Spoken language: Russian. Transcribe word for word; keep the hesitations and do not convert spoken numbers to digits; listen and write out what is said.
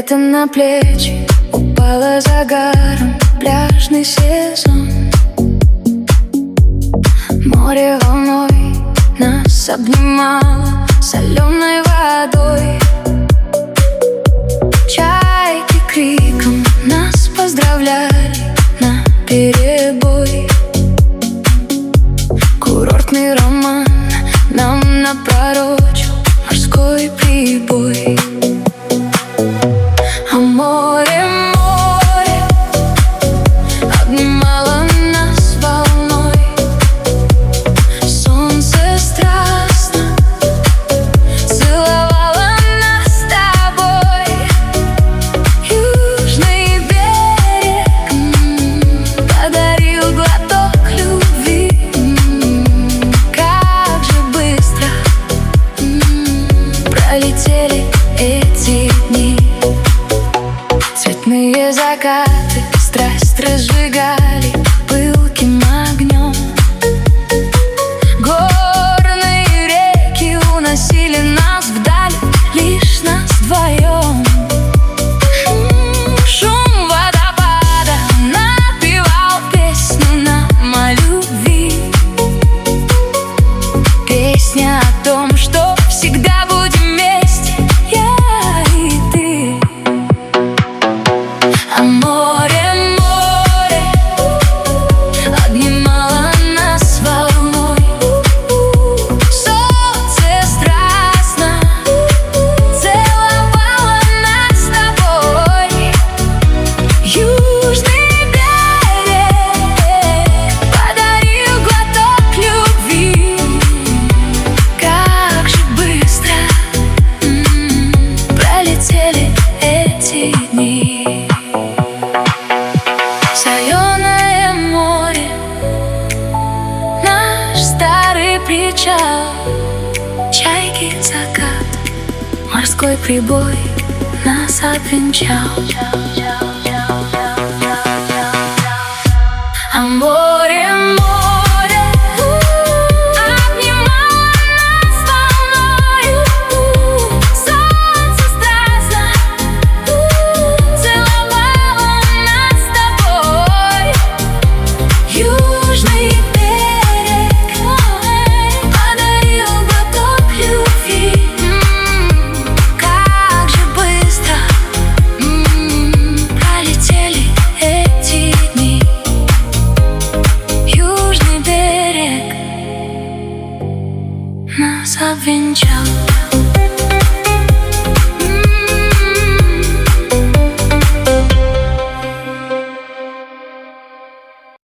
Лето на плечи упало загаром, пляжный сезон. Море волной нас обнимало соленой водой. Чайки криком нас поздравляли наперебой. Курортный роман нам напророчил морской прибой. А море, море обнимало нас волной. Солнце страстно целовало нас с тобой. Южный берег м-м, подарил глоток любви. М-м, как же быстро м-м, пролетели эти дни. Цветные закаты страсть разжигали пылким огнем. Горные реки уносили нас вдаль, лишь нас вдвоем. Шум водопада напевал песню нам о любви. Песня о том, что всегда будем вместе, я и ты. А море, море обнимало нас волной. Солнце страстно целовало нас с тобой. Южный берег подарил глоток любви. Как же быстро м-м, пролетели эти дни. Соленое море, наш старый причал. Чайки, закат, морской прибой нас обвенчал. А море, море обнимало нас волною. Солнце страстно целовало нас с тобой. Южный берег подарил глоток любви. М-м, как же быстро м-м, пролетели эти дни. Южный берег нас обвенчал.